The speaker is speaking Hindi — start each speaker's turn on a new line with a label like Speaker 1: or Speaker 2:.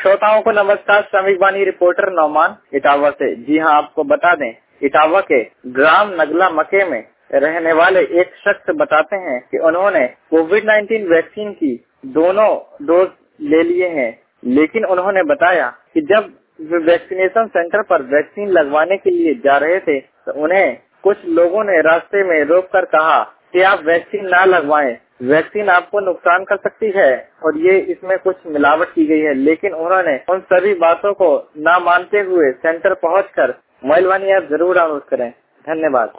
Speaker 1: श्रोताओं को नमस्कार। श्रमिक वाणी रिपोर्टर नौमान इटावा से। जी हाँ, आपको बता दें, इटावा के ग्राम नगला मके में रहने वाले एक शख्स बताते हैं कि उन्होंने कोविड-19 वैक्सीन की दोनों डोज ले लिए हैं, लेकिन उन्होंने बताया कि जब वे वैक्सीनेशन सेंटर पर वैक्सीन लगवाने के लिए जा रहे थे तो उन्हें कुछ लोगों ने रास्ते में रोककर कहा कि आप वैक्सीन ना लगवाएं, वैक्सीन आपको नुकसान कर सकती है और ये इसमें कुछ मिलावट की गई है। लेकिन उन्होंने उन सभी बातों को ना मानते हुए सेंटर पहुंचकर मोबाइल वाणी ऐप जरूर डाउनलोड करें। धन्यवाद।